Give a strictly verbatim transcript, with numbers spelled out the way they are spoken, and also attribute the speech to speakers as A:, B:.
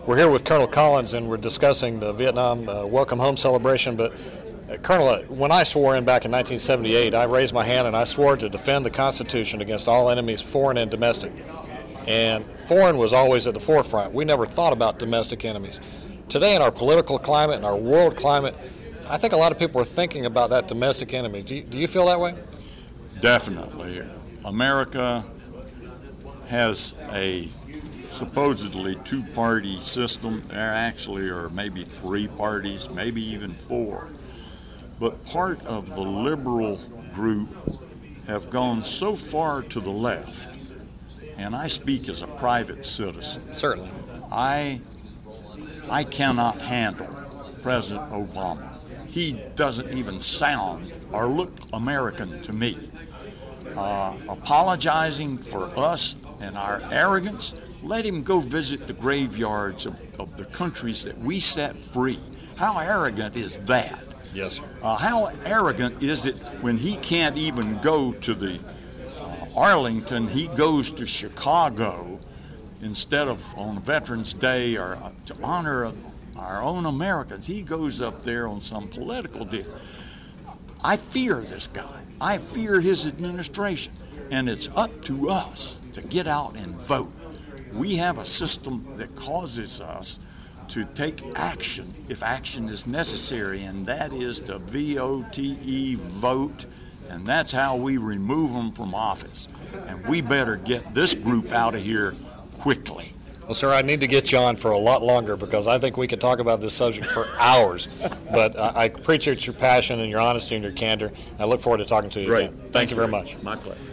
A: We're here with Colonel Collins, and we're discussing the Vietnam uh, Welcome Home celebration. But, uh, Colonel, uh, when I swore in back in nineteen seventy-eight, I raised my hand and I swore to defend the Constitution against all enemies, foreign and domestic. And foreign was always at the forefront. We never thought about domestic enemies. Today, in our political climate and our world climate, I think a lot of people are thinking about that domestic enemy. Do you, do you feel that way?
B: Definitely. America has a supposedly two-party system. There actually are maybe three parties, maybe even four. But part of the liberal group have gone so far to the left, and I speak as a private citizen.
A: Certainly.
B: I, I cannot handle President Obama. He doesn't even sound or look American to me. Uh, apologizing for us and our arrogance, let him go visit the graveyards of, of the countries that we set free. How arrogant is that?
A: Yes, sir.
B: Uh, how arrogant is it when he can't even go to the uh, Arlington, he goes to Chicago instead of on Veterans Day or uh, to honor our own Americans. He goes up there on some political deal. I fear this guy. I fear his administration, and it's up to us to get out and vote. We have a system that causes us to take action if action is necessary, and that is to V O T E, vote, and that's how we remove them from office. And we better get this group out of here quickly.
A: Well, sir, I need to get you on for a lot longer because I think we could talk about this subject for hours. But uh, I appreciate your passion and your honesty and your candor. I look forward to talking to you
B: Great.
A: again. Thank,
B: Thank
A: you
B: you
A: very much.
B: My pleasure.